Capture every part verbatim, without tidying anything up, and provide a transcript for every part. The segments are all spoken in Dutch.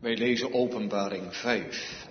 Wij lezen Openbaring vijf.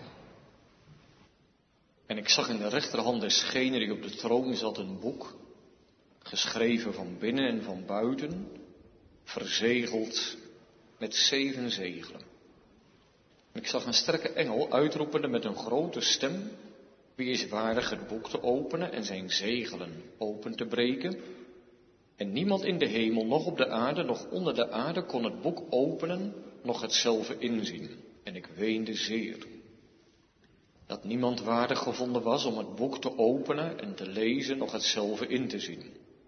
En ik zag in de rechterhand desgene die op de troon zat een boek, geschreven van binnen en van buiten, verzegeld met zeven zegelen. En ik zag een sterke engel uitroepende met een grote stem: wie is waardig het boek te openen en zijn zegelen open te breken? En niemand in de hemel, noch op de aarde, noch onder de aarde kon het boek openen, noch hetzelve inzien. En ik weende zeer, dat niemand waardig gevonden was om het boek te openen en te lezen, noch hetzelve in te zien.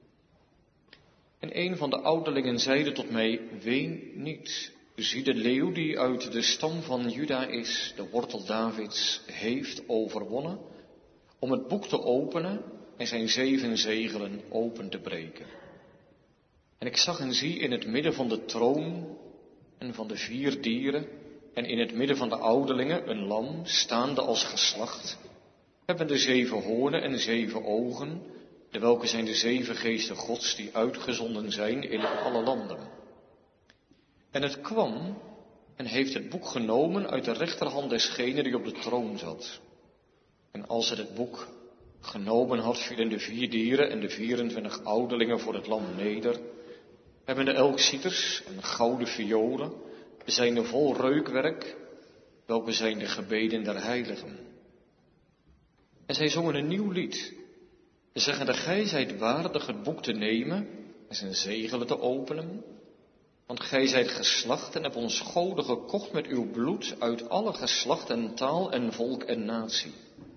En een van de ouderlingen zeide tot mij: ween niet. Zie, de leeuw die uit de stam van Juda is, de wortel Davids, heeft overwonnen om het boek te openen en zijn zeven zegelen open te breken. En ik zag en zie in het midden van de troon en van de vier dieren en in het midden van de ouderlingen een lam, staande als geslacht, hebbende zeven hoornen en zeven ogen, de welke zijn de zeven geesten Gods die uitgezonden zijn in alle landen. En het kwam en heeft het boek genomen uit de rechterhand desgene die op de troon zat. En als het het boek genomen had, vielen de vier dieren en de vierentwintig ouderlingen voor het lam neder, hebbende elk cieters en gouden violen, zijnde vol reukwerk, welke zijn de gebeden der heiligen. En zij zongen een nieuw lied, zeggende: gij zijt waardig het boek te nemen en zijn zegelen te openen, want gij zijt geslacht en hebt ons goden gekocht met uw bloed uit alle geslacht en taal en volk en natie.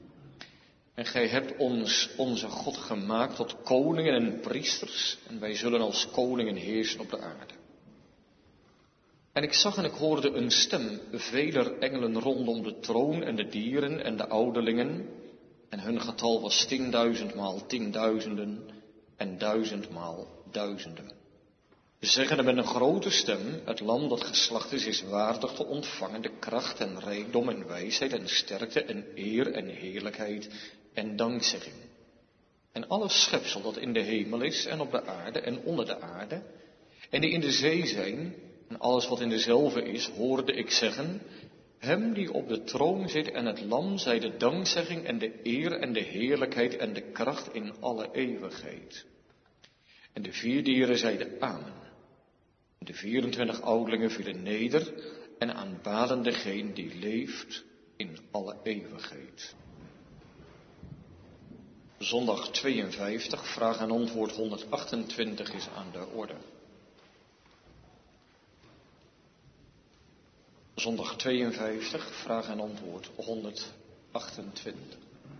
En gij hebt ons, onze God, gemaakt tot koningen en priesters, en wij zullen als koningen heersen op de aarde. En ik zag en ik hoorde een stem veler engelen rondom de troon en de dieren en de ouderlingen, en hun getal was tienduizendmaal tienduizenden en duizendmaal duizenden. Zeggende met een grote stem: het lam dat geslacht is, is waardig te ontvangen de kracht en rijkdom en wijsheid en sterkte en eer en heerlijkheid en dankzegging. En alle schepsel dat in de hemel is en op de aarde en onder de aarde en die in de zee zijn en alles wat in dezelve is, hoorde ik zeggen: hem die op de troon zit en het lam zij de dankzegging en de eer en de heerlijkheid en de kracht in alle eeuwigheid. En de vier dieren zeiden amen. De vierentwintig ouderlingen vielen neder en aanbaden degene die leeft in alle eeuwigheid. Zondag tweeënvijftig, vraag en antwoord honderdachtentwintig is aan de orde. Zondag tweeënvijftig, vraag en antwoord honderdachtentwintig.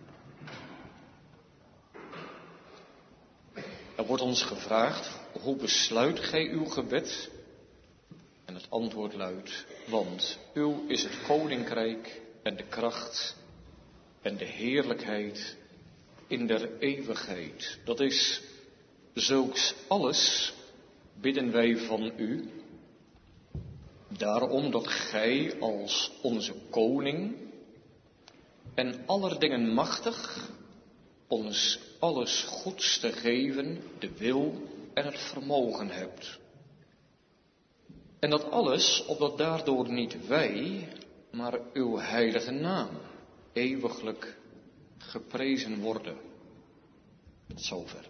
Er wordt ons gevraagd: hoe besluit gij uw gebed? En het antwoord luidt: want uw is het koninkrijk en de kracht en de heerlijkheid in der eeuwigheid. Dat is, zulks alles bidden wij van u, daarom dat gij als onze koning en aller dingen machtig ons alles goeds te geven, de wil en het vermogen hebt. En dat alles, opdat daardoor niet wij, maar uw heilige naam eeuwiglijk geprezen worden. Tot zover.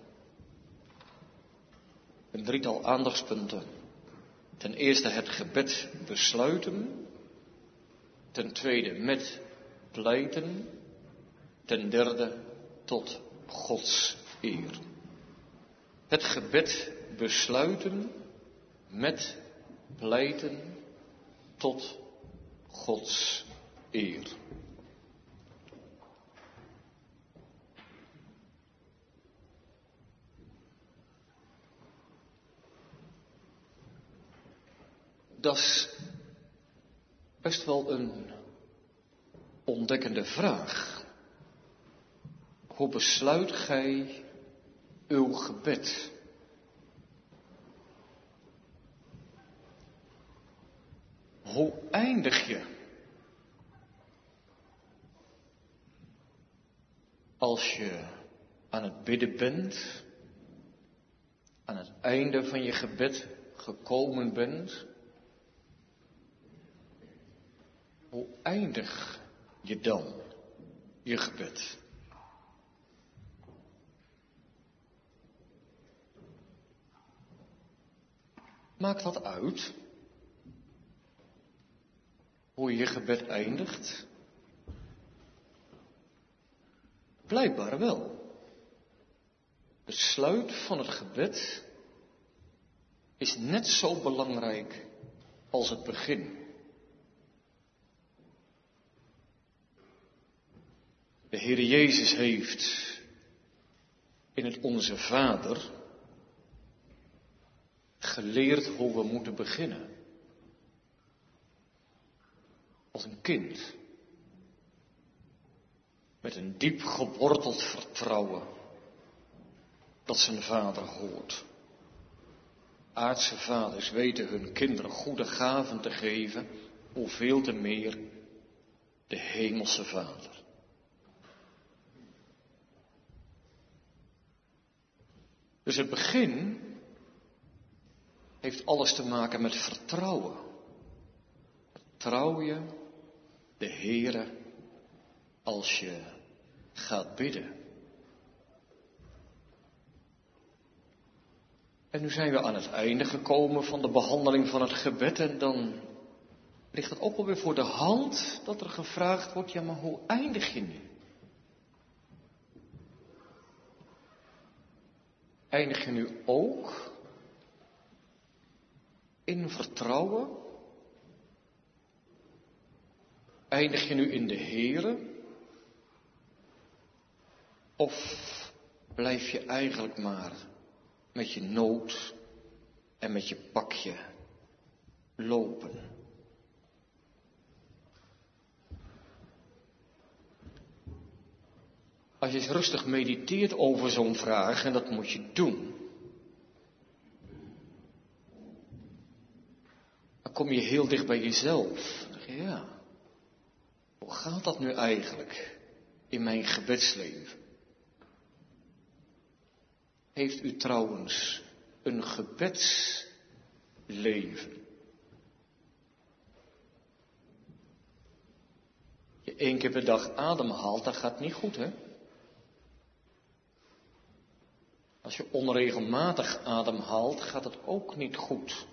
Een drietal aandachtspunten. Ten eerste het gebed besluiten. Ten tweede met pleiten. Ten derde tot Gods eer. Het gebed besluiten met pleiten tot Gods eer. Dat is best wel een ontdekkende vraag. Hoe besluit gij uw gebed? Hoe eindig je als je aan het bidden bent, aan het einde van je gebed gekomen bent? Hoe eindig je dan je gebed? Maakt dat uit? Hoe je je gebed eindigt? Blijkbaar wel. Het sluit van het gebed is net zo belangrijk als het begin. De Heer Jezus heeft in het Onze Vader geleerd hoe we moeten beginnen. Als een kind. Met een diep geworteld vertrouwen dat zijn vader hoort. Aardse vaders weten hun kinderen goede gaven te geven, hoeveel te meer de hemelse Vader. Dus het begin heeft alles te maken met vertrouwen. Vertrouw je de Heere als je gaat bidden. En nu zijn we aan het einde gekomen van de behandeling van het gebed en dan ligt het ook alweer voor de hand dat er gevraagd wordt, ja maar hoe eindig je nu? Eindig je nu ook in vertrouwen? Eindig je nu in de Heere? Of blijf je eigenlijk maar met je nood en met je pakje lopen? Als je eens rustig mediteert over zo'n vraag, en dat moet je doen, dan kom je heel dicht bij jezelf. Dan denk je, ja, hoe gaat dat nu eigenlijk in mijn gebedsleven? Heeft u trouwens een gebedsleven? Je één keer per dag ademhaalt, dat gaat niet goed, hè? Als je onregelmatig ademhaalt, gaat het ook niet goed.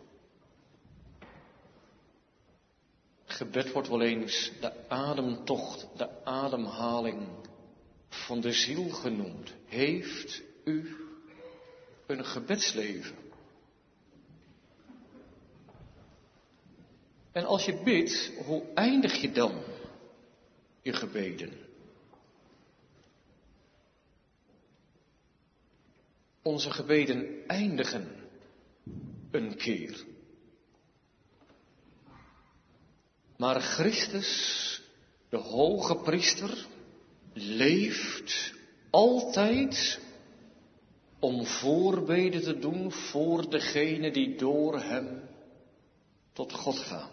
Gebed wordt wel eens de ademtocht, de ademhaling van de ziel genoemd. Heeft u een gebedsleven? En als je bidt, hoe eindig je dan je gebeden? Onze gebeden eindigen een keer. Maar Christus, de hoge priester, leeft altijd om voorbeden te doen voor degene die door hem tot God gaan.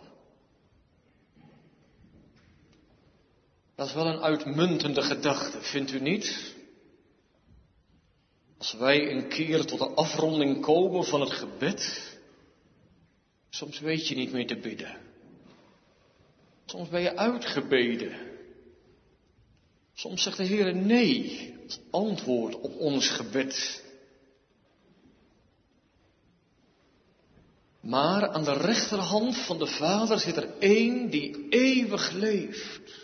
Dat is wel een uitmuntende gedachte, vindt u niet? Als wij een keer tot de afronding komen van het gebed, soms weet je niet meer te bidden. Soms ben je uitgebeden. Soms zegt de Heer nee als antwoord op ons gebed. Maar aan de rechterhand van de Vader zit er één die eeuwig leeft.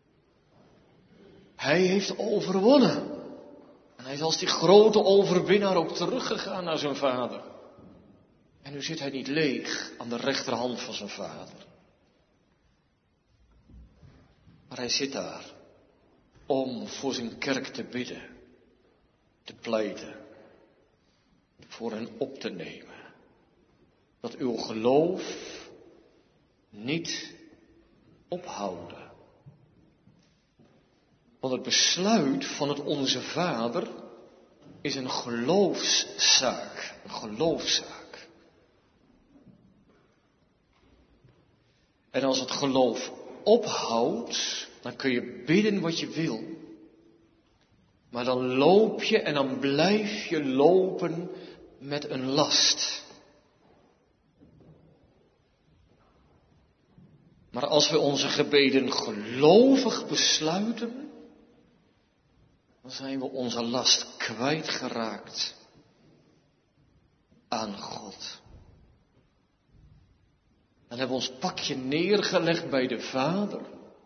Hij heeft overwonnen. En hij is als die grote overwinnaar ook teruggegaan naar zijn Vader. En nu zit hij niet leeg aan de rechterhand van zijn Vader. Maar hij zit daar om voor zijn kerk te bidden, te pleiten, voor hen op te nemen. Dat uw geloof niet ophouden. Want het besluit van het Onze Vader is een geloofszaak. Een geloofszaak. En als het geloof ophoudt, dan kun je bidden wat je wil. Maar dan loop je en dan blijf je lopen met een last. Maar als we onze gebeden gelovig besluiten, dan zijn we onze last kwijtgeraakt aan God. Dan hebben we ons pakje neergelegd bij de Vader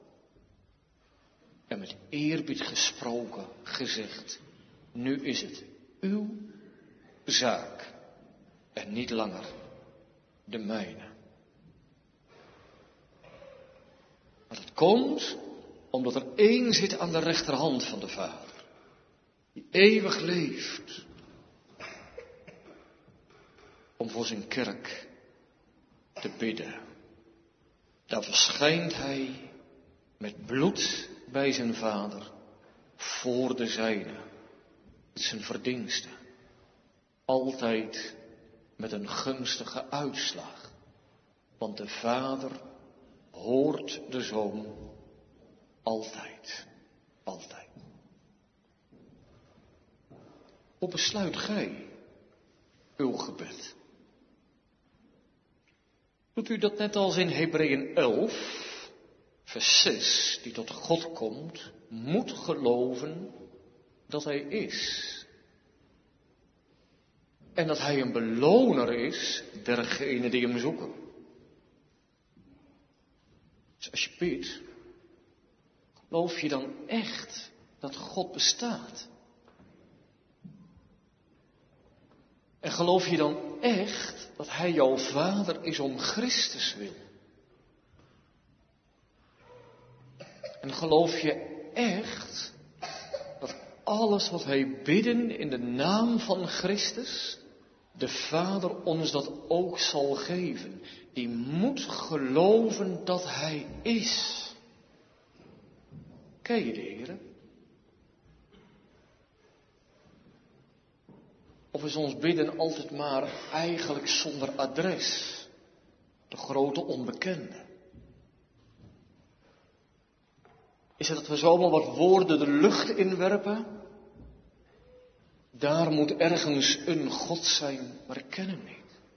en met eerbied gesproken gezegd: nu is het uw zaak en niet langer de mijne. Maar het komt omdat er één zit aan de rechterhand van de Vader, die eeuwig leeft, om voor zijn kerk te bidden. Daar verschijnt hij met bloed bij zijn Vader voor de zijne. Het is zijn verdienste. Altijd met een gunstige uitslag. Want de Vader hoort de Zoon altijd. Altijd. Hoe besluit gij uw gebed? Doet u dat net als in Hebreeën elf, vers zes, die tot God komt, moet geloven dat hij is. En dat hij een beloner is dergenen die hem zoeken. Dus als je bidt, geloof je dan echt dat God bestaat? En geloof je dan echt dat hij jouw vader is om Christus wil? En geloof je echt dat alles wat wij bidden in de naam van Christus, de Vader ons dat ook zal geven? Die moet geloven dat hij is. Ken je de Heere? Of is ons bidden altijd maar eigenlijk zonder adres? De grote onbekende. Is het dat we zomaar wat woorden de lucht inwerpen? Daar moet ergens een God zijn, maar ik ken hem niet.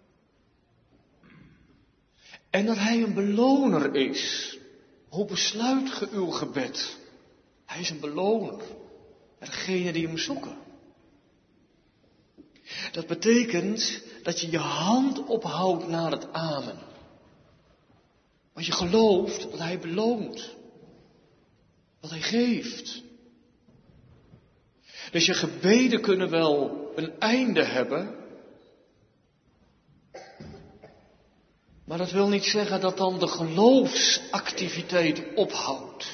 En dat hij een beloner is. Hoe besluit ge uw gebed? Hij is een beloner. Degenen die hem zoeken. Dat betekent dat je je hand ophoudt naar het amen. Want je gelooft dat hij beloont. Dat hij geeft. Dus je gebeden kunnen wel een einde hebben. Maar dat wil niet zeggen dat dan de geloofsactiviteit ophoudt.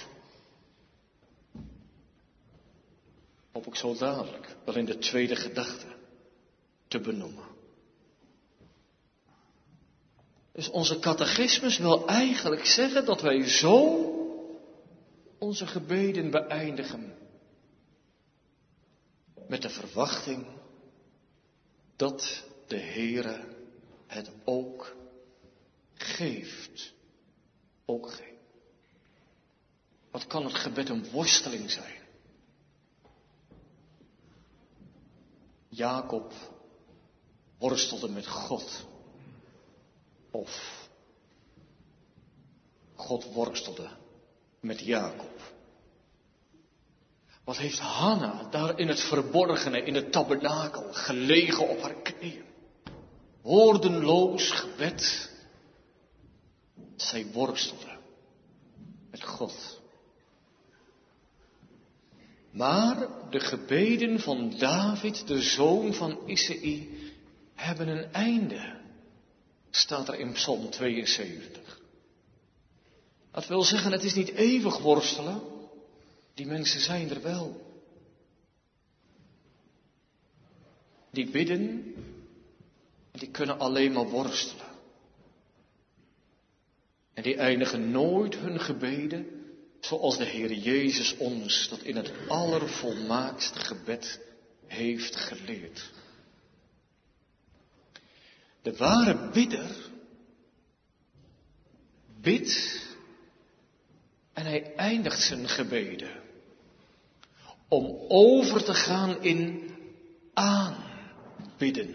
Hoop ik zo dadelijk wel in de tweede gedachte te benoemen. Dus onze catechismus wil eigenlijk zeggen dat wij zo onze gebeden beëindigen. Met de verwachting dat de Heere het ook geeft. Ook geeft. Wat kan het gebed een worsteling zijn? Jacob worstelde met God. Of God worstelde met Jacob. Wat heeft Hanna daar in het verborgene, in het tabernakel, gelegen op haar knieën? Woordenloos gebed. Zij worstelde met God. Maar de gebeden van David, de zoon van Isaï, hebben een einde. Staat er in Psalm tweeënzeventig. Dat wil zeggen, het is niet eeuwig worstelen. Die mensen zijn er wel. Die bidden, die kunnen alleen maar worstelen. En die eindigen nooit hun gebeden zoals de Heer Jezus ons dat in het allervolmaaktste gebed heeft geleerd. De ware bidder bidt en hij eindigt zijn gebeden om over te gaan in aanbidden.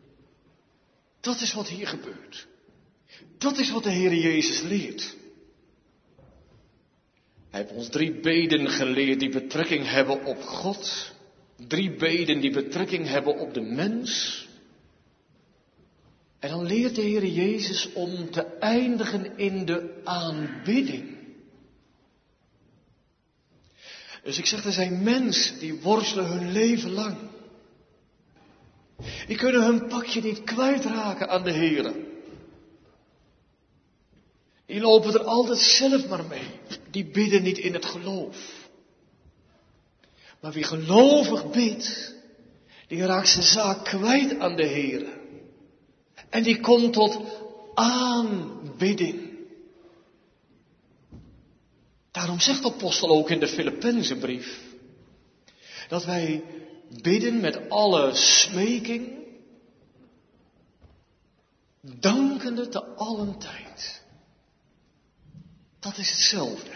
Dat is wat hier gebeurt. Dat is wat de Heer Jezus leert. Hij heeft ons drie beden geleerd die betrekking hebben op God. Drie beden die betrekking hebben op de mens. En dan leert de Heer Jezus om te eindigen in de aanbidding. Dus ik zeg, er zijn mensen die worstelen hun leven lang. Die kunnen hun pakje niet kwijtraken aan de Heer. Die lopen er altijd zelf maar mee. Die bidden niet in het geloof. Maar wie gelovig bidt, die raakt zijn zaak kwijt aan de Heer. En die komt tot aanbidding. Daarom zegt de apostel ook in de Filippenzenbrief, dat wij bidden met alle smeking, dankende te allen tijd. Dat is hetzelfde.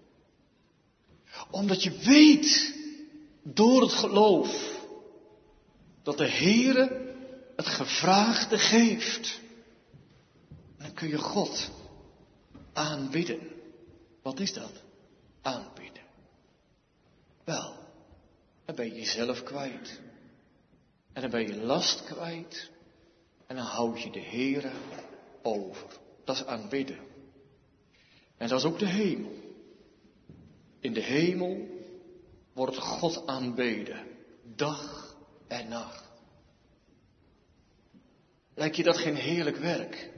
Omdat je weet, door het geloof, dat de Heere het gevraagde geeft. En dan kun je God aanbidden. Wat is dat? Aanbidden. Wel, dan ben je jezelf kwijt. En dan ben je last kwijt. En dan houd je de Heere over. Dat is aanbidden. En dat is ook de hemel. In de hemel wordt God aanbeden. Dag en nacht. Lijkt je dat geen heerlijk werk?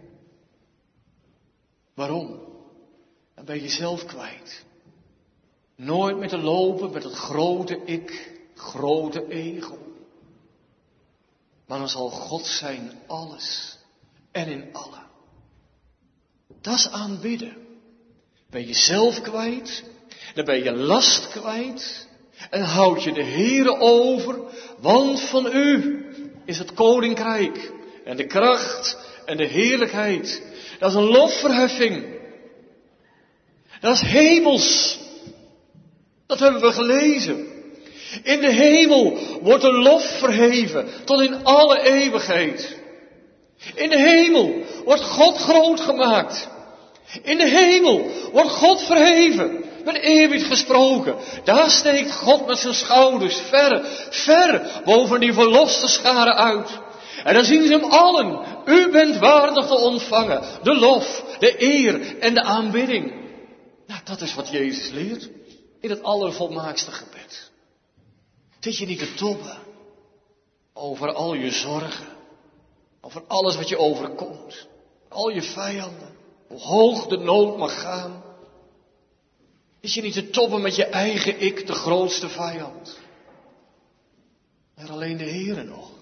Waarom? Dan ben je jezelf kwijt. Nooit meer te lopen met het grote ik, grote ego. Maar dan zal God zijn alles en in allen. Dat is aanbidden. Ben je jezelf kwijt, dan ben je last kwijt en houd je de Heere over, want van u is het koninkrijk en de kracht en de heerlijkheid. Dat is een lofverheffing. Dat is hemels. Dat hebben we gelezen. In de hemel wordt de lof verheven tot in alle eeuwigheid. In de hemel wordt God groot gemaakt. In de hemel wordt God verheven. Met eerbied gesproken. Daar steekt God met zijn schouders ver, ver boven die verloste scharen uit. En dan zien ze hem allen. U bent waardig te ontvangen. De lof, de eer en de aanbidding. Nou, dat is wat Jezus leert. In het allervolmaakste gebed. Zit je niet te tobben over al je zorgen. Over alles wat je overkomt. Al je vijanden. Hoe hoog de nood mag gaan. Is je niet te tobben met je eigen ik, de grootste vijand. Maar alleen de Heere nog.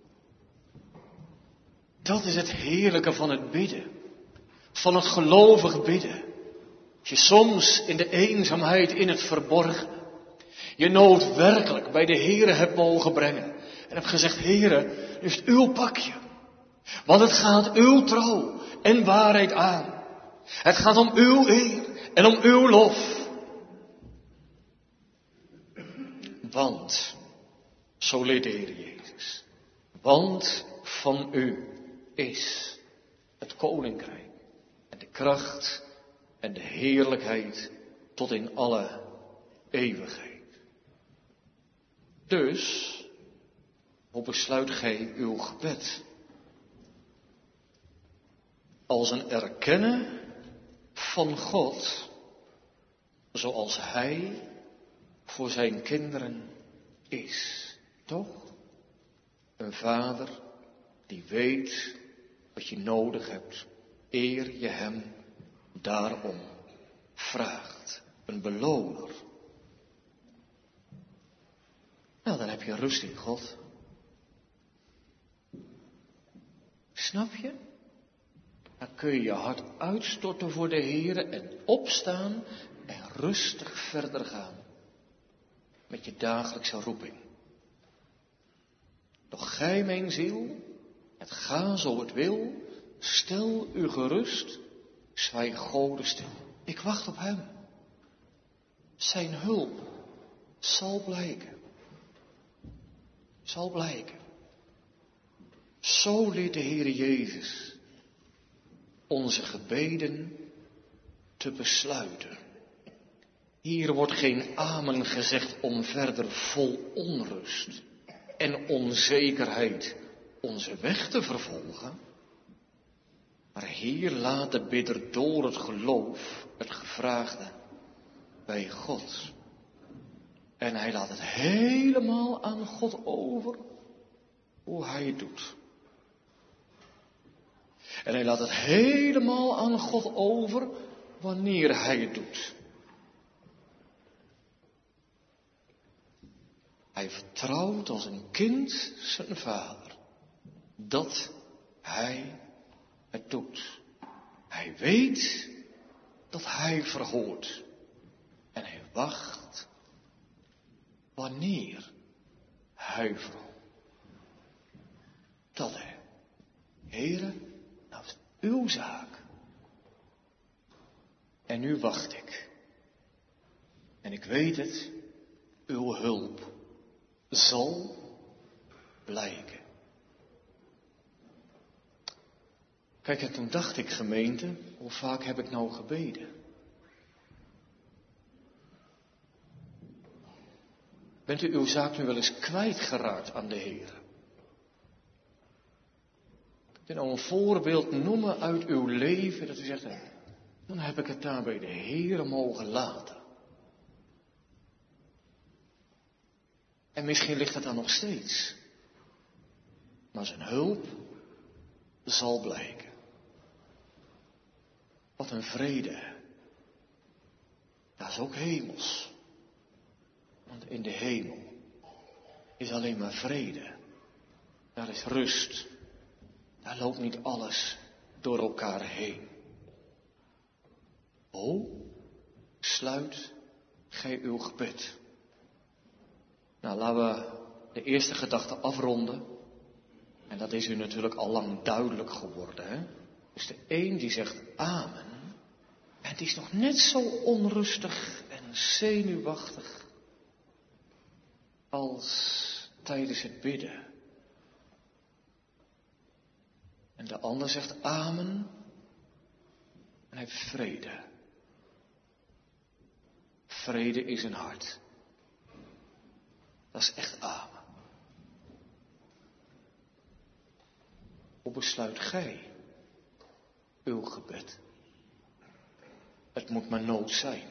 Dat is het heerlijke van het bidden. Van het gelovig bidden. Als je soms in de eenzaamheid, in het verborgen, je nood werkelijk bij de Heere hebt mogen brengen. En hebt gezegd, Heere, nu is het uw pakje. Want het gaat uw trouw en waarheid aan. Het gaat om uw eer en om uw lof. Want, zo leert de Heer Jezus, want van u is het koninkrijk en de kracht en de heerlijkheid tot in alle eeuwigheid. Dus, hoe besluit gij uw gebed? Als een erkennen van God, zoals Hij voor zijn kinderen is. Toch? Een vader die weet wat je nodig hebt, eer je hem daarom vraagt. Een beloner. Nou, dan heb je rust in God. Snap je? Dan kun je je hart uitstorten voor de Heere en opstaan en rustig verder gaan. Met je dagelijkse roeping. Doch gij, mijn ziel, het ga zo het wil, stel u gerust, zwijg Gode stil. Ik wacht op hem. Zijn hulp zal blijken. Zal blijken. Zo leert de Heere Jezus onze gebeden te besluiten. Hier wordt geen amen gezegd om verder vol onrust en onzekerheid onze weg te vervolgen. Maar hier laat de bidder door het geloof het gevraagde bij God. En hij laat het helemaal aan God over hoe hij het doet. En hij laat het helemaal aan God over wanneer hij het doet. Hij vertrouwt als een kind zijn vader dat hij het doet. Hij weet dat hij verhoort. En hij wacht wanneer hij verhoort. Dat hij, Heere, nou is uw zaak. En nu wacht ik. En ik weet het, uw hulp zal blijken. Kijk, en toen dacht ik, gemeente, hoe vaak heb ik nou gebeden? Bent u uw zaak nu wel eens kwijtgeraakt aan de Heer? Kunt u nou een voorbeeld noemen uit uw leven dat u zegt, dan heb ik het daar bij de Heer mogen laten. En misschien ligt het dan nog steeds. Maar zijn hulp zal blijken. Wat een vrede. Dat is ook hemels. Want in de hemel is alleen maar vrede. Daar is rust. Daar loopt niet alles door elkaar heen. O, sluit gij uw gebed. Nou, laten we de eerste gedachte afronden. En dat is u natuurlijk al lang duidelijk geworden. Hè? Dus de een die zegt amen. En het is nog net zo onrustig en zenuwachtig als tijdens het bidden. En de ander zegt amen. En hij heeft vrede. Vrede is een hart. Dat is echt amen. Hoe besluit gij uw gebed? Het moet maar nood zijn.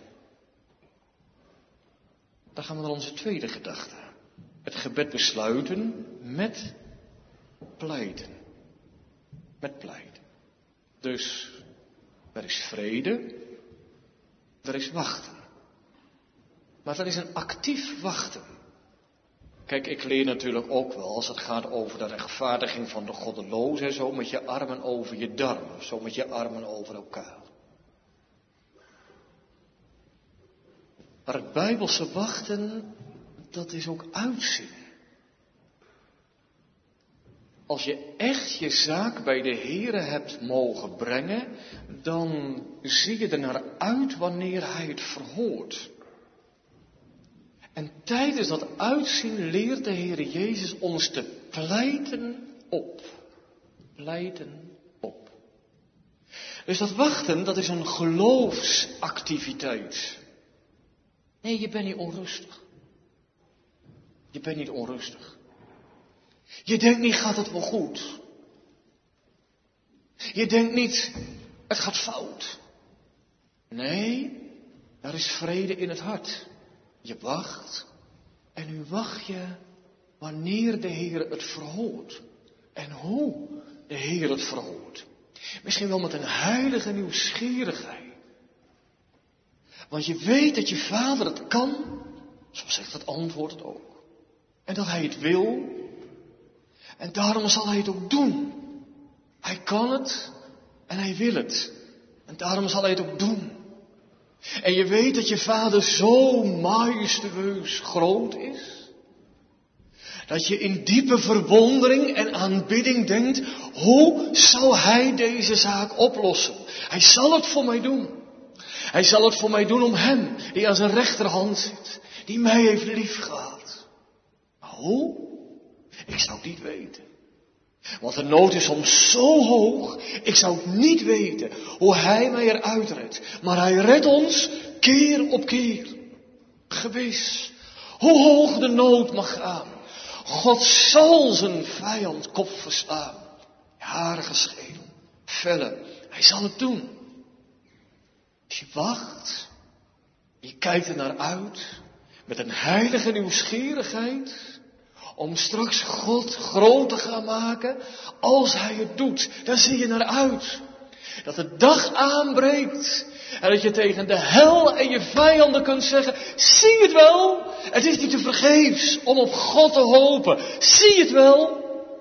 Dan gaan we naar onze tweede gedachte. Het gebed besluiten met pleiten. Met pleiten. Dus er is vrede, er is wachten. Maar dat is een actief wachten. Kijk, ik leer natuurlijk ook wel als het gaat over de rechtvaardiging van de goddelozen, zo met je armen over je darmen, zo met je armen over elkaar. Maar het Bijbelse wachten, dat is ook uitzien. Als je echt je zaak bij de Heere hebt mogen brengen, dan zie je er naar uit wanneer Hij het verhoort. En tijdens dat uitzien leert de Heere Jezus ons te pleiten op. Pleiten op. Dus dat wachten, dat is een geloofsactiviteit. Nee, je bent niet onrustig. Je bent niet onrustig. Je denkt niet, gaat het wel goed? Je denkt niet, het gaat fout. Nee, er is vrede in het hart. Je wacht en nu wacht je wanneer de Heer het verhoort. En hoe de Heer het verhoort. Misschien wel met een heilige nieuwsgierigheid. Want je weet dat je vader het kan, zo zegt het antwoord het ook. En dat hij het wil. En daarom zal hij het ook doen. Hij kan het en hij wil het. En daarom zal hij het ook doen. En je weet dat je vader zo majestueus groot is. Dat je in diepe verwondering en aanbidding denkt, hoe zal hij deze zaak oplossen? Hij zal het voor mij doen. Hij zal het voor mij doen om hem, die aan zijn rechterhand zit, die mij heeft liefgehad. Maar hoe? Ik zou het niet weten. Want de nood is soms zo hoog, ik zou het niet weten hoe hij mij eruit redt. Maar hij redt ons keer op keer. Gewis, hoe hoog de nood mag gaan, God zal zijn vijand kop verslaan. Harige schedel, vellen, hij zal het doen. Als je wacht, je kijkt er naar uit, met een heilige nieuwsgierigheid, om straks God groot te gaan maken, als hij het doet, daar zie je naar uit. Dat de dag aanbreekt en dat je tegen de hel en je vijanden kunt zeggen, zie het wel, het is niet te vergeefs om op God te hopen, zie het wel.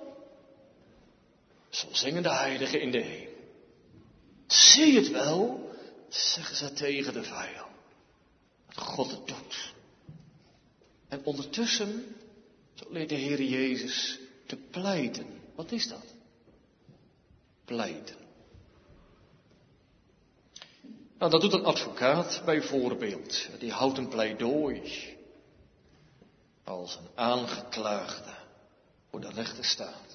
Zo zingen de heiligen in de hemel. Zie het wel, zeggen ze tegen de vijand, dat God het doet. En ondertussen, zo leert de Heer Jezus te pleiten. Wat is dat? Pleiten. Nou, dat doet een advocaat bijvoorbeeld. Die houdt een pleidooi als een aangeklaagde voor de rechter staat.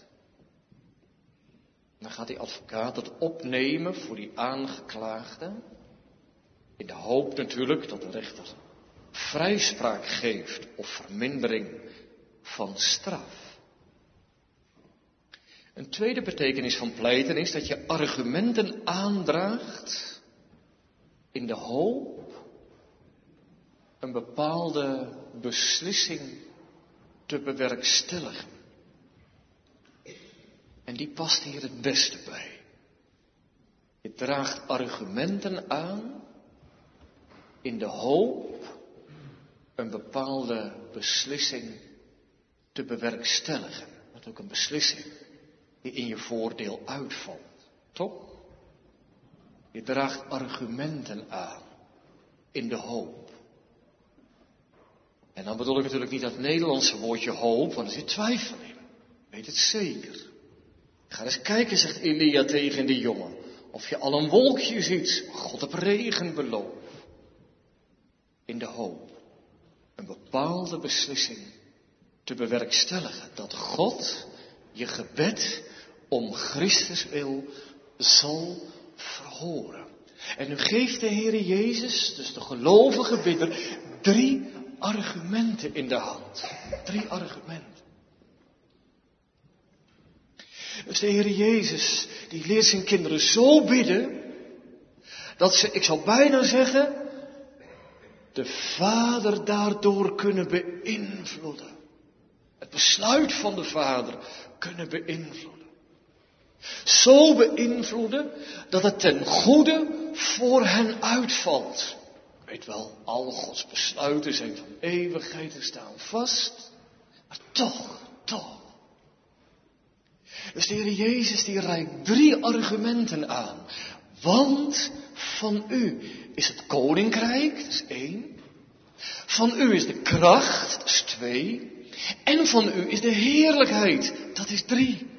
Dan gaat die advocaat het opnemen voor die aangeklaagde, in de hoop natuurlijk dat de rechter vrijspraak geeft of vermindering van straf. Een tweede betekenis van pleiten is dat je argumenten aandraagt in de hoop een bepaalde beslissing te bewerkstelligen. En die past hier het beste bij. Je draagt argumenten aan in de hoop een bepaalde beslissing te bewerkstelligen. Dat is ook een beslissing die in je voordeel uitvalt. Toch? Je draagt argumenten aan in de hoop. En dan bedoel ik natuurlijk niet dat Nederlandse woordje hoop, want er zit twijfel in. Weet het zeker. Ga eens kijken, zegt Elia tegen die jongen, of je al een wolkje ziet, God op regen belooft. In de hoop een bepaalde beslissing te bewerkstelligen. Dat God je gebed om Christus wil zal verhoren. En nu geeft de Heere Jezus, dus de gelovige bidder, drie argumenten in de hand. Drie argumenten. Dus de Heere Jezus, die leert zijn kinderen zo bidden, dat ze, ik zou bijna zeggen, de Vader daardoor kunnen beïnvloeden. Het besluit van de Vader kunnen beïnvloeden. Zo beïnvloeden dat het ten goede voor hen uitvalt. Weet wel, al Gods besluiten zijn van eeuwigheid en staan vast. Maar toch, toch. Dus de Heer Jezus die reikt drie argumenten aan. Want van u is het koninkrijk, dat is één. Van u is de kracht, dat is twee. En van u is de heerlijkheid, dat is drie.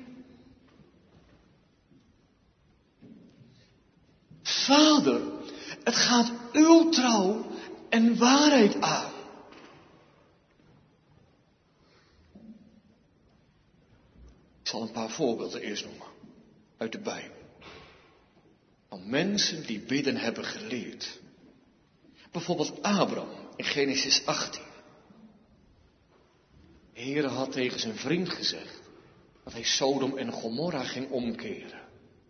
Vader, het gaat uw trouw en waarheid aan. Ik zal een paar voorbeelden eerst noemen uit de Bijbel. Van mensen die bidden hebben geleerd. Bijvoorbeeld Abraham in Genesis achttien. De Heer had tegen zijn vriend gezegd dat hij Sodom en Gomorra ging omkeren.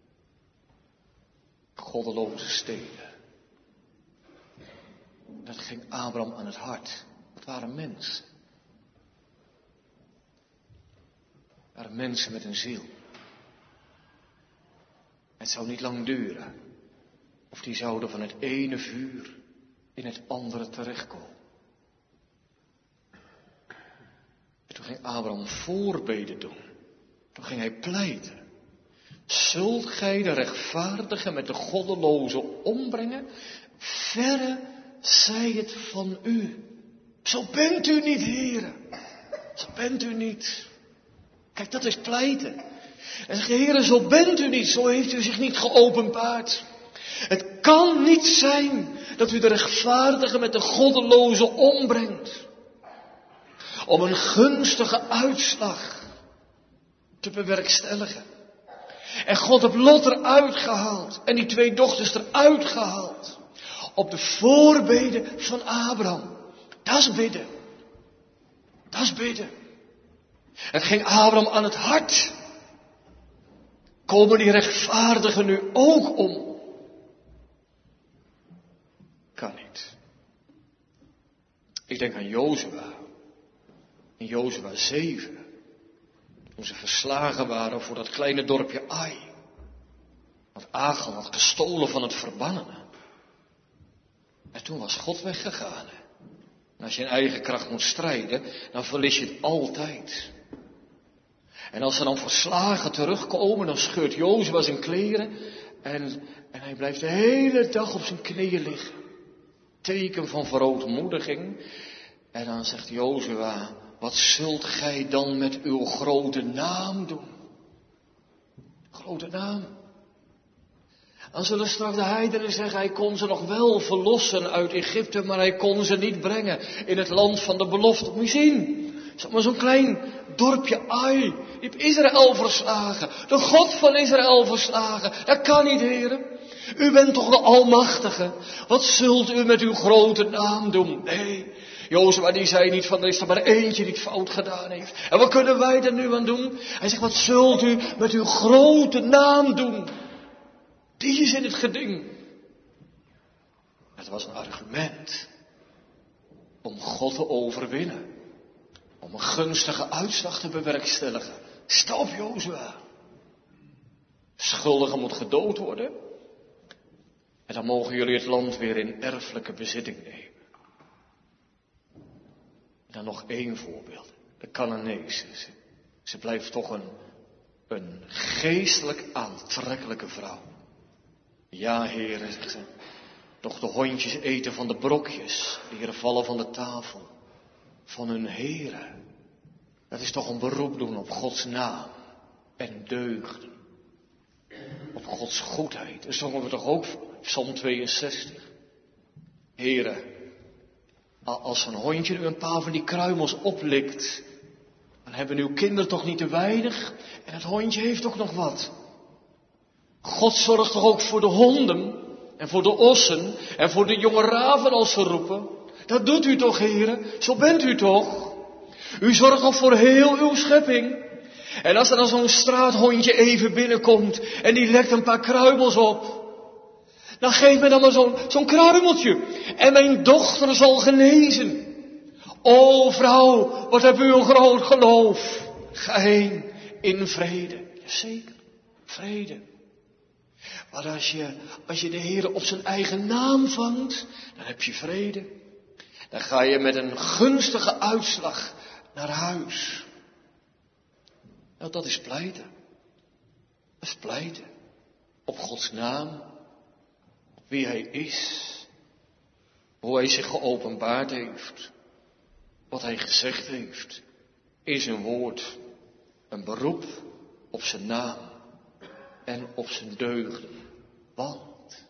Goddeloze steden. Dat ging Abraham aan het hart. Dat waren mensen. Dat waren mensen met een ziel. Het zou niet lang duren. Of die zouden van het ene vuur in het andere terechtkomen. En toen ging Abraham voorbeden doen. Toen ging hij pleiten. Zult gij de rechtvaardige met de goddeloze ombrengen? Verre zij het van u. Zo bent u niet, Heere. Zo bent u niet. Kijk, dat is pleiten. En zeg, Heere, zo bent u niet. Zo heeft u zich niet geopenbaard. Het kan niet zijn dat u de rechtvaardige met de goddeloze ombrengt. Om een gunstige uitslag te bewerkstelligen. En God heeft Lot eruit gehaald. En die twee dochters eruit gehaald. Op de voorbeden van Abraham. Dat is bidden. Dat is bidden. Het ging Abraham aan het hart. Komen die rechtvaardigen nu ook om? Kan niet. Ik denk aan Jozua. In Jozua zeven. Toen ze verslagen waren voor dat kleine dorpje Ai. Want Achan had gestolen van het verbannene. En toen was God weggegaan. En als je in eigen kracht moet strijden, dan verlies je het altijd. En als ze dan verslagen terugkomen, dan scheurt Jozua zijn kleren. En, en hij blijft de hele dag op zijn knieën liggen. Teken van verootmoediging. En dan zegt Jozua, wat zult gij dan met uw grote naam doen? Grote naam. Dan zullen straks de heidenen zeggen, hij kon ze nog wel verlossen uit Egypte, maar hij kon ze niet brengen in het land van de belofte. Moet je zien. Zeg maar zo'n klein dorpje Ai, die heeft Israël verslagen. De God van Israël verslagen. Dat kan niet, heren. U bent toch de Almachtige. Wat zult u met uw grote naam doen? Nee, Jozua die zei niet van, er is er maar eentje die het fout gedaan heeft. En wat kunnen wij er nu aan doen? Hij zegt, wat zult u met uw grote naam doen? Die is in het geding. Het was een argument om God te overwinnen. Om een gunstige uitslag te bewerkstelligen. Sta op, Jozua. De schuldige moet gedood worden. En dan mogen jullie het land weer in erfelijke bezitting nemen. En dan nog één voorbeeld. De Cananeese. Ze, ze blijft toch een, een geestelijk aantrekkelijke vrouw. Ja, heren, zegt ze. Doch de hondjes eten van de brokjes die er vallen van de tafel. Van hun heren. Dat is toch een beroep doen op Gods naam. En deugden. Op Gods goedheid. Dat zongen we toch ook Psalm tweeënzestig. Heren, als een hondje u een paar van die kruimels oplikt, dan hebben uw kinderen toch niet te weinig? En het hondje heeft ook nog wat. God zorgt toch ook voor de honden en voor de ossen en voor de jonge raven als ze roepen. Dat doet u toch, heren? Zo bent u toch? U zorgt toch voor heel uw schepping. En als er dan zo'n straathondje even binnenkomt en die lekt een paar kruimels op, dan geef me dan maar zo'n, zo'n kruimeltje. En mijn dochter zal genezen. O vrouw, wat hebt u een groot geloof. Ga heen in vrede. Jazeker, vrede. Maar als je, als je de Heer op zijn eigen naam vangt, dan heb je vrede. Dan ga je met een gunstige uitslag naar huis. Nou, dat is pleiten. Dat is pleiten. Op Gods naam. Wie Hij is. Hoe Hij zich geopenbaard heeft. Wat Hij gezegd heeft. In zijn woord. Een beroep op zijn naam. En op zijn deugden. Want.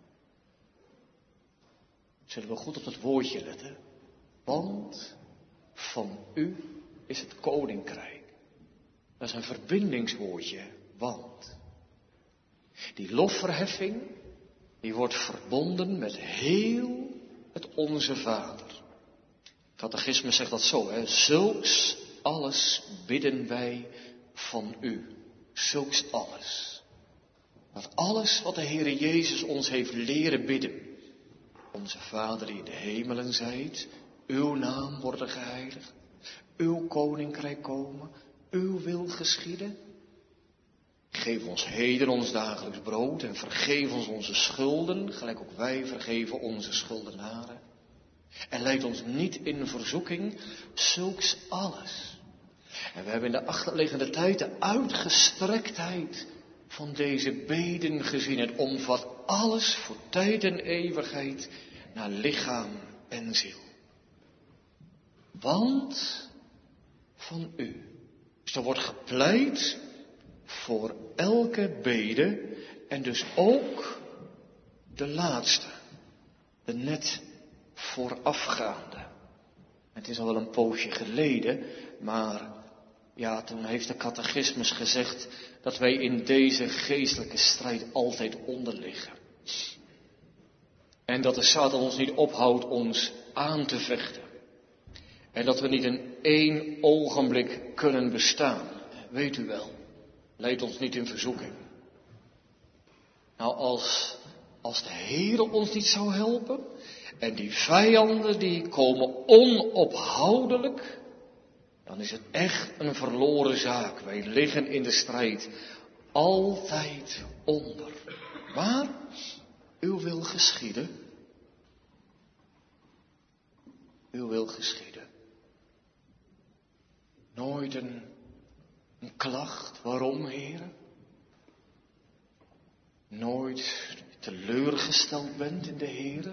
Zullen we goed op dat woordje letten. Want van u is het koninkrijk. Dat is een verbindingswoordje. Want. Die lofverheffing, die wordt verbonden met heel het Onze Vader. Catechisme zegt dat zo, hè. Zulks alles bidden wij van u. Zulks alles. Dat alles wat de Heere Jezus ons heeft leren bidden. Onze Vader die in de hemelen zijt, uw naam worden geheiligd, uw koninkrijk komen, uw wil geschieden. Geef ons heden ons dagelijks brood en vergeef ons onze schulden, gelijk ook wij vergeven onze schuldenaren. En leid ons niet in verzoeking, zulks alles. En we hebben in de achterliggende tijd de uitgestrektheid van deze beden gezien. Het omvat alles voor tijd en eeuwigheid naar lichaam en ziel. Want van u. Dus er wordt gepleit voor elke bede en dus ook de laatste, de net voorafgaande. Het is al wel een poosje geleden, maar ja, toen heeft de catechismus gezegd dat wij in deze geestelijke strijd altijd onder liggen. En dat de Satan ons niet ophoudt ons aan te vechten. En dat we niet in één ogenblik kunnen bestaan. Weet u wel, leid ons niet in verzoeking. Nou, als, als de Heere ons niet zou helpen, en die vijanden die komen onophoudelijk, dan is het echt een verloren zaak. Wij liggen in de strijd altijd onder. Maar uw wil geschieden. Uw wil geschieden. Nooit een, een klacht. Waarom, Heere? Nooit teleurgesteld bent in de Heere.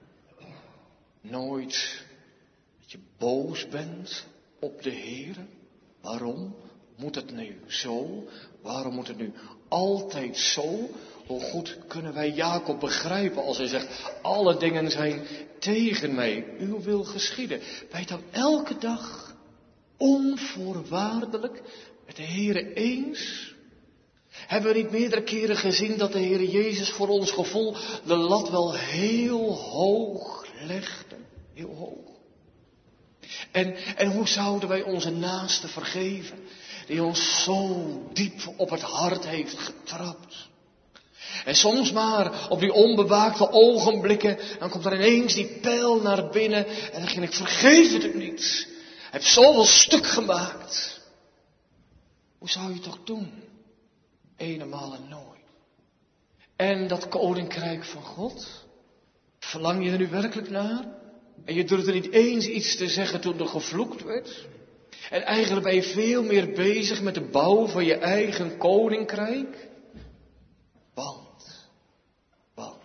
Nooit dat je boos bent op de Heere. Waarom moet het nu zo? Waarom moet het nu altijd zo? Hoe goed kunnen wij Jacob begrijpen als hij zegt, alle dingen zijn tegen mij. Uw wil geschieden. Ben je dan elke dag onvoorwaardelijk met de Heere eens? Hebben we niet meerdere keren gezien dat de Heere Jezus voor ons gevoel de lat wel heel hoog legde? Heel hoog. En, en hoe zouden wij onze naasten vergeven, die ons zo diep op het hart heeft getrapt? En soms maar op die onbewaakte ogenblikken, dan komt er ineens die pijl naar binnen en dan denk ik, vergeef het hem niet. Hij heeft zoveel stuk gemaakt. Hoe zou je het toch doen? Eenmaal en nooit. En dat koninkrijk van God, verlang je er nu werkelijk naar? En je durfde niet eens iets te zeggen toen er gevloekt werd? En eigenlijk ben je veel meer bezig met de bouw van je eigen koninkrijk? Want, want,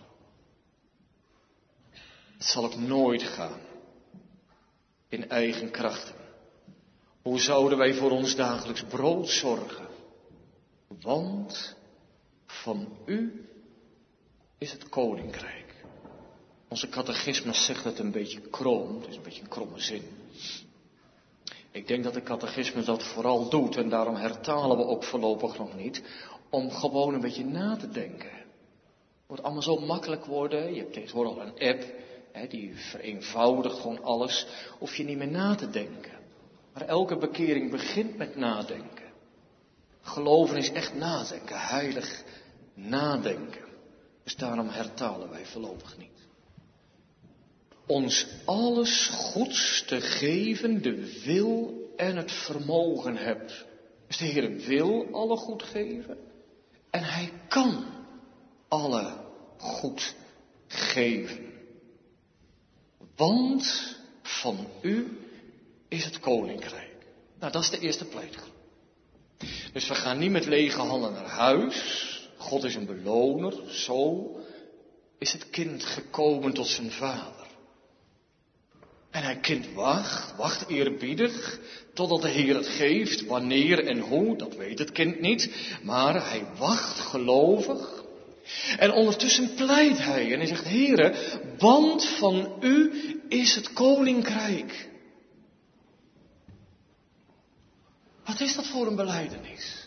het zal ook nooit gaan in eigen krachten. Hoe zouden wij voor ons dagelijks brood zorgen? Want van u is het koninkrijk. Onze catechismus zegt het een beetje krom, het is een beetje een kromme zin. Ik denk dat de catechismus dat vooral doet en daarom hertalen we ook voorlopig nog niet, om gewoon een beetje na te denken. Het wordt allemaal zo makkelijk worden, je hebt tegenwoordig al een app, hè, die vereenvoudigt gewoon alles, hoef je niet meer na te denken. Maar elke bekering begint met nadenken. Geloven is echt nadenken, heilig nadenken. Dus daarom hertalen wij voorlopig niet. Ons alles goeds te geven, de wil en het vermogen hebt. Dus de Heer wil alle goed geven. En Hij kan alle goed geven. Want van u is het koninkrijk. Nou, dat is de eerste pleitgroep. Dus we gaan niet met lege handen naar huis. God is een beloner. Zo is het kind gekomen tot zijn vader. En hij kind wacht, wacht eerbiedig, totdat de Heer het geeft. Wanneer en hoe, dat weet het kind niet. Maar hij wacht gelovig. En ondertussen pleit hij en hij zegt, Heere, want van u is het koninkrijk. Wat is dat voor een belijdenis?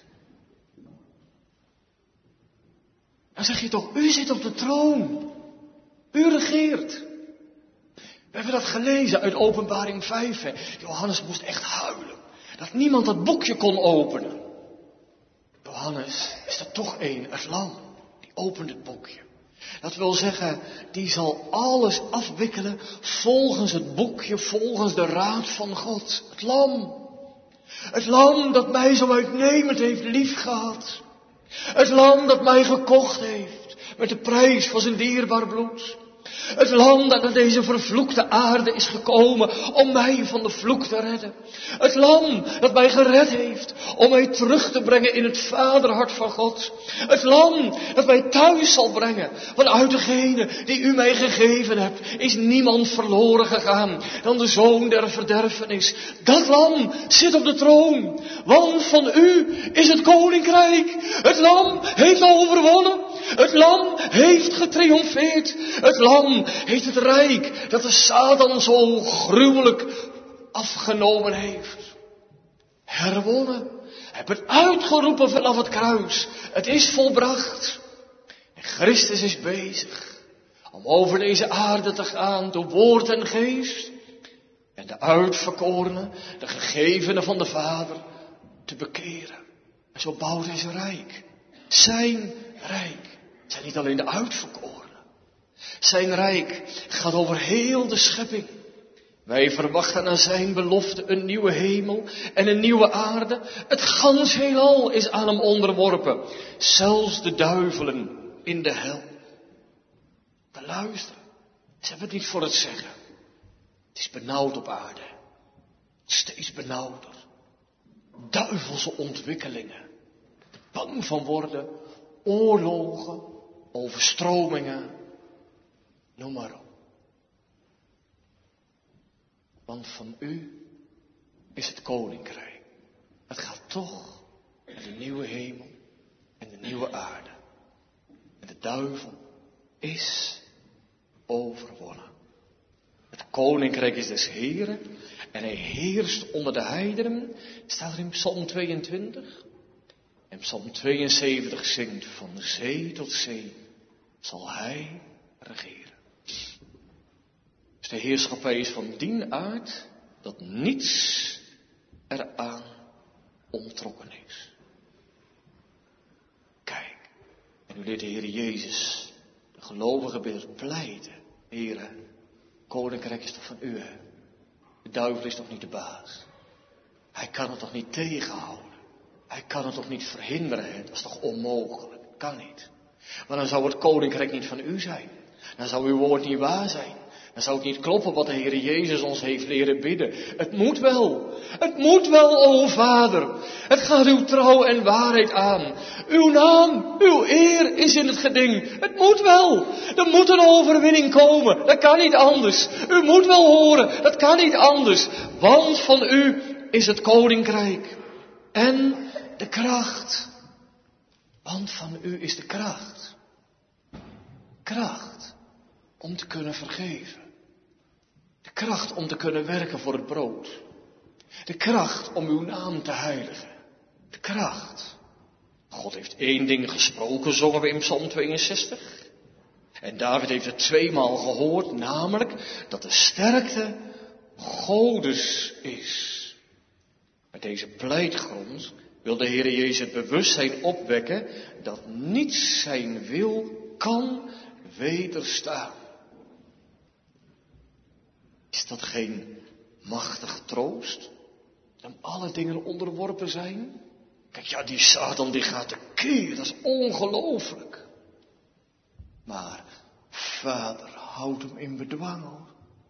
Dan zeg je toch, u zit op de troon. U regeert. We hebben dat gelezen uit Openbaring vijf. Hè. Johannes moest echt huilen. Dat niemand dat boekje kon openen. Johannes is er toch één, het lam. Die opent het boekje. Dat wil zeggen, die zal alles afwikkelen volgens het boekje, volgens de raad van God. Het lam. Het lam dat mij zo uitnemend heeft liefgehad. Het lam dat mij gekocht heeft met de prijs van zijn dierbaar bloed. Het lam dat naar deze vervloekte aarde is gekomen om mij van de vloek te redden. Het lam dat mij gered heeft om mij terug te brengen in het vaderhart van God. Het lam dat mij thuis zal brengen. Vanuit degene die u mij gegeven hebt is niemand verloren gegaan dan de zoon der verderfenis. Dat lam zit op de troon, want van u is het koninkrijk. Het lam heeft overwonnen. Het lam heeft getriomfeerd. Het lam heeft het rijk dat de Satan zo gruwelijk afgenomen heeft. Herwonnen. Heb het uitgeroepen vanaf het kruis. Het is volbracht. En Christus is bezig om over deze aarde te gaan door woord en geest. En de uitverkorenen, de gegevenen van de Vader, te bekeren. En zo bouwt hij zijn rijk. Zijn rijk. Het zijn niet alleen de uitverkorenen. Zijn rijk gaat over heel de schepping. Wij verwachten aan zijn belofte een nieuwe hemel en een nieuwe aarde. Het gans heelal is aan hem onderworpen. Zelfs de duivelen in de hel. We luisteren. Ze hebben het niet voor het zeggen. Het is benauwd op aarde. Steeds benauwder. Duivelse ontwikkelingen. Bang van worden. Oorlogen. Overstromingen. Noem maar op. Want van u is het koninkrijk. Het gaat toch naar de nieuwe hemel en de nieuwe aarde. En de duivel is overwonnen. Het koninkrijk is des Heren en hij heerst onder de heidenen. Staat er in Psalm tweeëntwintig. En Psalm tweeënzeventig zingt: van zee tot zee zal hij regeren. Dus de heerschappij is van dien aard dat niets eraan ontrokken is. Kijk, en nu leert de Heer Jezus de gelovigen weer pleiten. Heere, koninkrijk is toch van u, hè? De duivel is toch niet de baas? Hij kan het toch niet tegenhouden? Hij kan het toch niet verhinderen? Hè? Dat is toch onmogelijk? Kan niet. Maar dan zou het koninkrijk niet van u zijn. Dan zou uw woord niet waar zijn. Dan zou het niet kloppen wat de Heer Jezus ons heeft leren bidden. Het moet wel. Het moet wel, o Vader. Het gaat uw trouw en waarheid aan. Uw naam, uw eer is in het geding. Het moet wel. Er moet een overwinning komen. Dat kan niet anders. U moet wel horen. Dat kan niet anders. Want van u is het koninkrijk. En de kracht. Want van u is de kracht. Kracht om te kunnen vergeven. De kracht om te kunnen werken voor het brood. De kracht om uw naam te heiligen. De kracht. God heeft één ding gesproken, zongen we in Psalm tweeënzestig. En David heeft het tweemaal gehoord, namelijk dat de sterkte Godes is. Met deze pleitgrond wil de Heer Jezus het bewustzijn opwekken dat niets zijn wil kan wederstaan. Is dat geen machtige troost? Dat alle dingen onderworpen zijn? Kijk, ja, die Satan die gaat tekeer, dat is ongelooflijk. Maar Vader houdt hem in bedwang, hoor.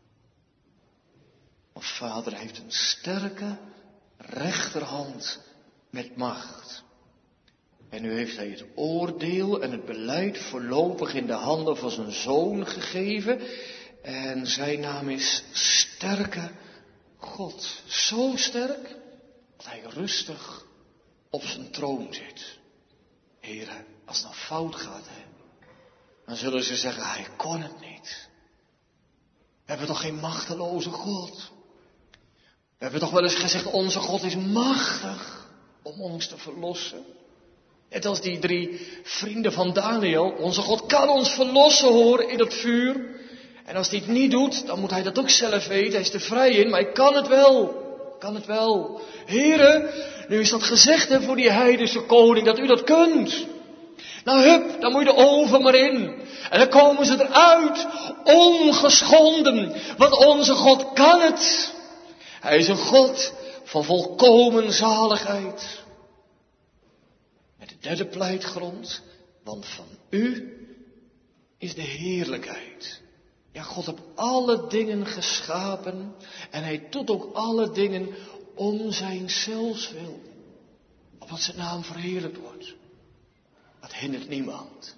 Want Vader heeft een sterke rechterhand met macht. En nu heeft hij het oordeel en het beleid voorlopig in de handen van zijn zoon gegeven. En zijn naam is Sterke God. Zo sterk dat hij rustig op zijn troon zit. Heren, als het nou fout gaat, hè, dan zullen ze zeggen, hij kon het niet. We hebben toch geen machteloze God. We hebben toch wel eens gezegd, onze God is machtig om ons te verlossen. Net als die drie vrienden van Daniel. Onze God kan ons verlossen, hoor, in het vuur. En als hij het niet doet, dan moet hij dat ook zelf weten. Hij is er vrij in, maar hij kan het wel. Kan het wel. Heren, nu is dat gezegd, hè, voor die heidense koning, dat u dat kunt. Nou hup, dan moet je de oven maar in. En dan komen ze eruit, ongeschonden. Want onze God kan het. Hij is een God van volkomen zaligheid. Met de derde pleitgrond, want van u is de heerlijkheid. Ja, God heeft alle dingen geschapen en hij doet ook alle dingen om zijn zelfs wil. Opdat zijn naam verheerlijkt wordt. Dat hindert niemand.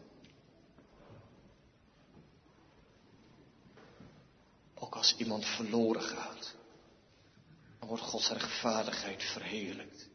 Ook als iemand verloren gaat, dan wordt Gods rechtvaardigheid verheerlijkt.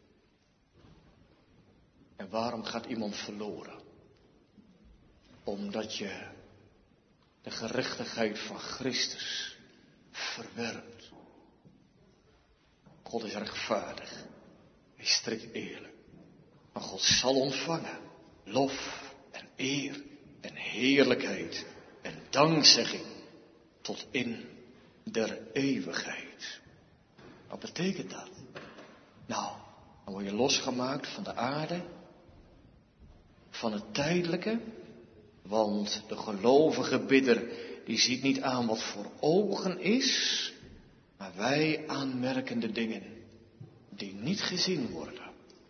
En waarom gaat iemand verloren? Omdat je de gerechtigheid van Christus verwerpt. God is rechtvaardig. Hij is strikt eerlijk. Maar God zal ontvangen lof en eer en heerlijkheid en dankzegging tot in der eeuwigheid. Wat betekent dat? Nou, dan word je losgemaakt van de aarde, van het tijdelijke, want de gelovige bidder die ziet niet aan wat voor ogen is, maar wij aanmerken de dingen die niet gezien worden.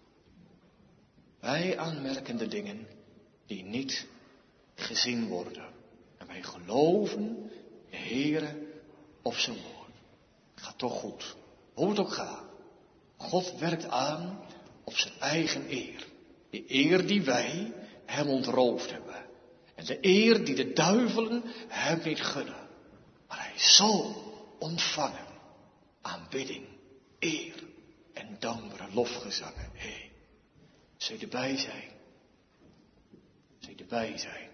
Wij aanmerken de dingen die niet gezien worden. En wij geloven de Heere op zijn woord. Het gaat toch goed. Hoe het ook gaat. God werkt aan op zijn eigen eer. De eer die wij hem ontroofd hebben. En de eer die de duivelen hem niet gunnen. Maar hij zal ontvangen aanbidding, eer en dankbare lofgezangen. Hé, hey, zul je erbij zijn? Zul je erbij zijn?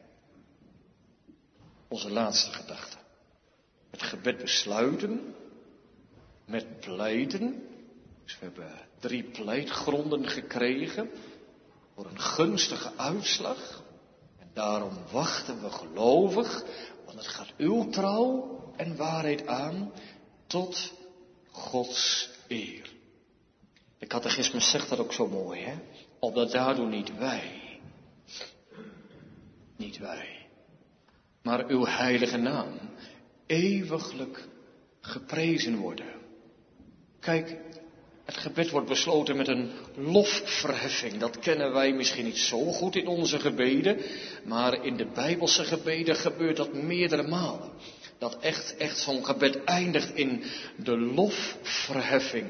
Onze laatste gedachte. Het gebed besluiten met pleiten. Dus we hebben drie pleitgronden gekregen voor een gunstige uitslag. En daarom wachten we gelovig, want het gaat uw trouw en waarheid aan tot Gods eer. De catechismus zegt dat ook zo mooi, hè? Opdat daardoor niet wij, niet wij, maar uw heilige naam eeuwiglijk geprezen worden. Kijk, het gebed wordt besloten met een lofverheffing. Dat kennen wij misschien niet zo goed in onze gebeden, maar in de Bijbelse gebeden gebeurt dat meerdere malen. Dat echt, echt zo'n gebed eindigt in de lofverheffing.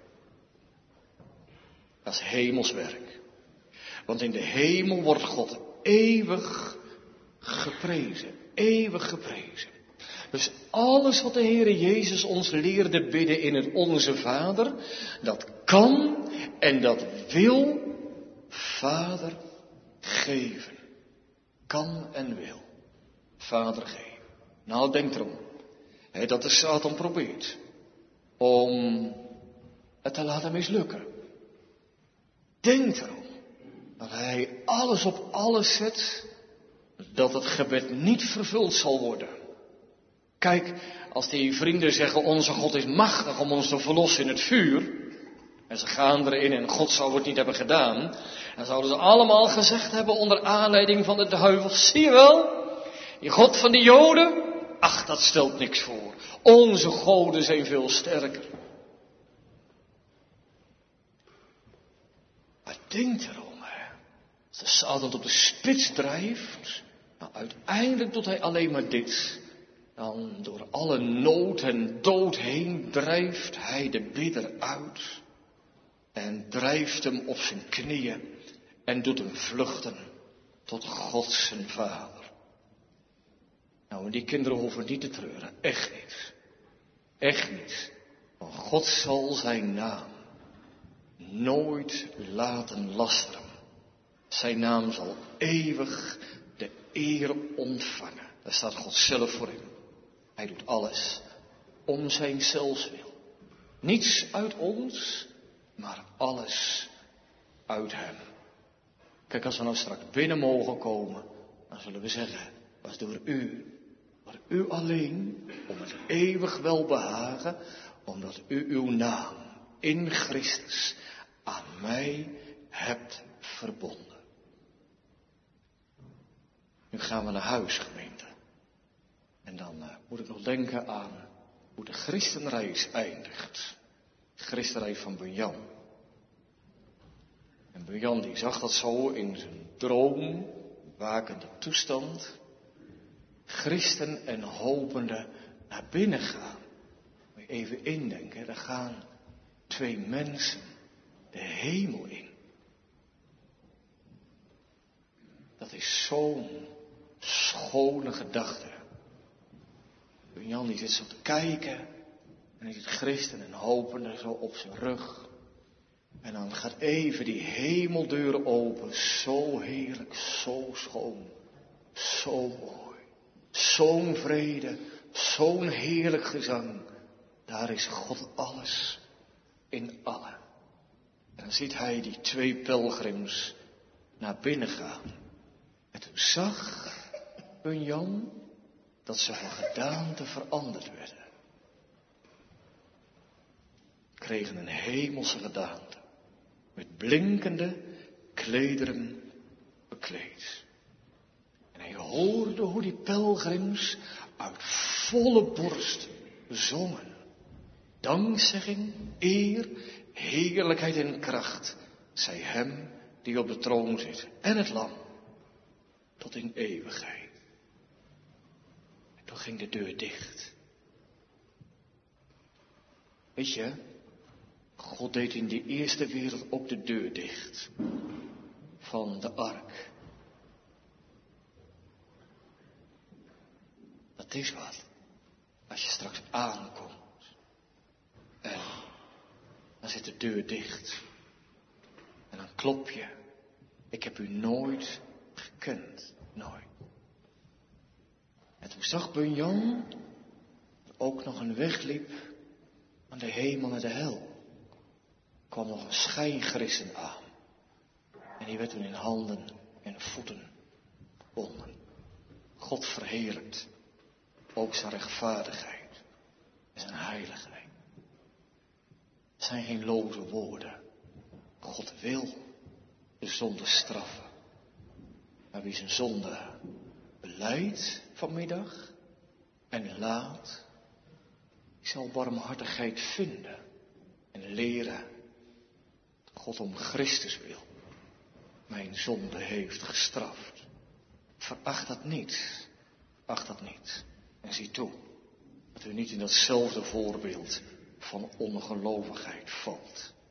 Dat is hemels werk. Want in de hemel wordt God eeuwig geprezen. Eeuwig geprezen. Dus alles wat de Heere Jezus ons leerde bidden in het Onze Vader, dat kan en dat wil Vader geven. Kan en wil Vader geven. Nou, denk erom, hè, dat de Satan probeert om het te laten mislukken. Denk erom dat hij alles op alles zet, dat het gebed niet vervuld zal worden. Kijk, als die vrienden zeggen, onze God is machtig om ons te verlossen in het vuur, en ze gaan erin en God zou het niet hebben gedaan, dan zouden ze allemaal gezegd hebben onder aanleiding van de duivel, zie je wel, die God van de Joden, ach, dat stelt niks voor. Onze goden zijn veel sterker. Maar denk erom, hè. Als de Satan op de spits drijft, nou, uiteindelijk doet hij alleen maar dit. Dan door alle nood en dood heen drijft hij de bidder uit. En drijft hem op zijn knieën en doet hem vluchten tot God zijn Vader. Nou, en die kinderen hoeven niet te treuren. Echt niet. Echt niet. Want God zal zijn naam nooit laten lasteren. Zijn naam zal eeuwig de eer ontvangen. Daar staat God zelf voor in. Hij doet alles om zijn zelfswil. Niets uit ons, maar alles uit hem. Kijk, als we nou straks binnen mogen komen, dan zullen we zeggen, was door u, door u alleen, om het eeuwig welbehagen, omdat u uw naam in Christus aan mij hebt verbonden. Nu gaan we naar huis, gemeente. En dan uh, moet ik nog denken aan hoe de christenreis eindigt. De christenreis van Bunyan. En Bunyan die zag dat zo in zijn droom, wakende toestand. Christen en hopende naar binnen gaan. Moet je even indenken, er gaan twee mensen de hemel in. Dat is zo'n schone gedachte. Bunyan die zit zo te kijken en hij ziet christen en hopende zo op zijn rug. En dan gaat even die hemeldeur open, zo heerlijk, zo schoon, zo mooi, zo'n vrede, zo'n heerlijk gezang. Daar is God alles in allen. En dan ziet hij die twee pelgrims naar binnen gaan. En toen zag Bunyan dat ze van gedaante veranderd werden. kregen een hemelse gedaante, met blinkende klederen bekleed. En hij hoorde hoe die pelgrims uit volle borst zongen. Dankzegging, eer, heerlijkheid en kracht, zij hem die op de troon zit en het lam, tot in eeuwigheid. En toen ging de deur dicht. Weet je, God deed in de eerste wereld ook de deur dicht van de ark. Dat is wat, als je straks aankomt en dan zit de deur dicht en dan klop je. Ik heb u nooit gekend, nooit. En toen zag Bunyan dat ook nog een weg liep aan de hemel naar de hel. Kwam nog een schijngrissen aan. En die werd toen in handen en voeten gebonden. God verheerlijkt ook zijn rechtvaardigheid en zijn heiligheid. Het zijn geen loze woorden. God wil de zonde straffen. Maar wie zijn zonde belijdt vanmiddag en laat, die zal barmhartigheid vinden en leren dat God om Christus wil mijn zonde heeft gestraft. Veracht dat niet, acht dat niet en zie toe dat u niet in datzelfde voorbeeld van ongelovigheid valt.